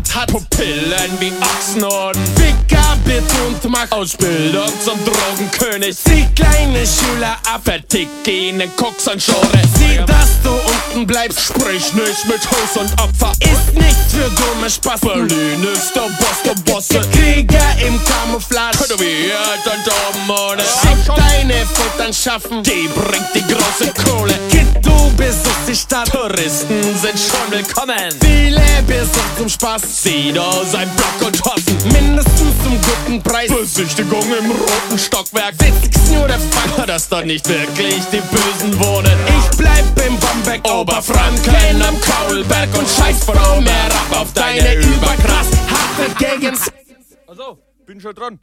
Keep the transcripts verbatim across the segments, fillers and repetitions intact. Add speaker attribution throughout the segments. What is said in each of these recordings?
Speaker 1: Bart hat, Pupillen wie Ochsenhoden, Ficker, betont Macht, Ausbildung zum Drogenkönig. Sie kleine Schüler ab, vertickt ihnen Koks und Schore. Sieh, dass du unten bleibst, sprich nicht mit Haus und Opfer. Ist nicht für dumme Spaß, Berlin ist der Boss der Bosse. Krieger im Camouflage, tätowiert und oben ohne. Schick deine Futtern schaffen, die bringt die große Kohle. Kid, du besuchst die Stadt, Touristen sind schon willkommen. Viele besucht zum Spaß, sieh da sein Block und hoffen. Mindestens zum guten Preis, Besichtigung im roten Stockwerk. Witzig's nur der Fakt, dass dort nicht wirklich die Bösen wohnen. Ich bleib im Bamberg, Oberfranken am Kaulberg und scheiß Frau mehr ab auf deine überkrass harte Gegend.
Speaker 2: Also, bin schon dran.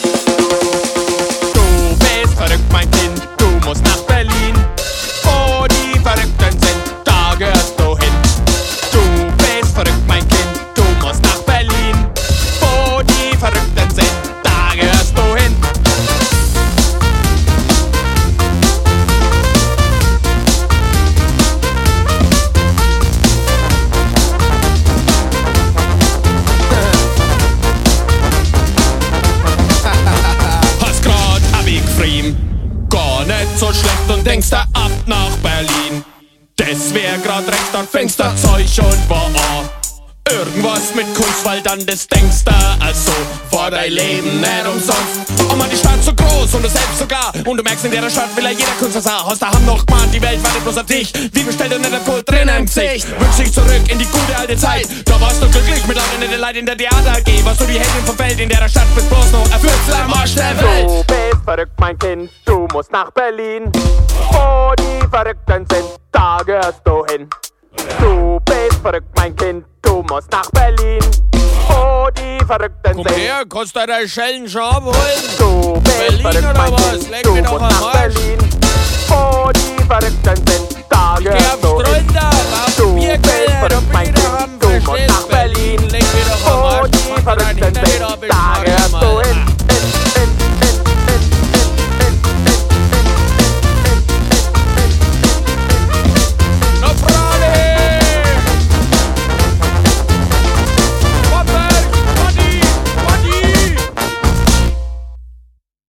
Speaker 1: Du bist verrückt, mein Kind, du musst nach Berlin. Wo die Verrückten sind, da gehörst du hin. Du bist verrückt, mein Kind, du musst nach Berlin. Wo die Verrückten sind, da gehörst du hin. Hast grad Abi gefrieben, gar nicht so schlecht und denkst da ab nach Berlin. Das wär grad recht, dann fängst da Zeug und war an. Irgendwas mit Kunst, weil dann das denkst da, also war dein Leben nicht umsonst. Oh man, die Stadt so groß und du selbst sogar. Und du merkst, in der Stadt will ja jeder Kunst was haben. Hast da haben noch gemeint, die Welt wartet bloß auf dich. Wie bestellt und nicht ein Pult drin im Gesicht. Wünsch dich zurück in die gute alte Zeit. Da warst du glücklich mit lange nette Leid in der Theater A G. Warst du die Heldin vom Feld, in der Stadt bist bloß noch ein Viertel am Arsch der Welt.
Speaker 3: Du bist verrückt, mein Kind, du musst nach Berlin. Wo die Verrückten sind, da gehörst du hin. Du bist verrückt, mein Kind, du musst nach Berlin. Wo die Verrückten
Speaker 2: Komm
Speaker 3: sind.
Speaker 2: her, kannst du deine Schellen schon abholen?
Speaker 3: Du bist
Speaker 2: Berlin
Speaker 3: verrückt,
Speaker 2: oder
Speaker 3: mein
Speaker 2: was?
Speaker 3: Kind,
Speaker 2: Leck
Speaker 3: du
Speaker 2: mich doch
Speaker 3: musst
Speaker 2: am
Speaker 3: nach
Speaker 2: Arsch.
Speaker 3: Berlin. Wo die Verrückten sind, da
Speaker 2: Geh
Speaker 3: gehörst
Speaker 2: aufs
Speaker 3: du hin.
Speaker 2: Drunter, auf
Speaker 3: Du
Speaker 2: Bierkeller,
Speaker 3: bist
Speaker 2: da
Speaker 3: verrückt, mein
Speaker 2: bin ich
Speaker 3: Kind,
Speaker 2: daheim,
Speaker 3: du musst
Speaker 2: verstehst?
Speaker 3: nach Berlin.
Speaker 2: Leck mich doch am
Speaker 3: Wo
Speaker 2: Arsch,
Speaker 3: die
Speaker 2: mach deinen
Speaker 3: Verrückten sind,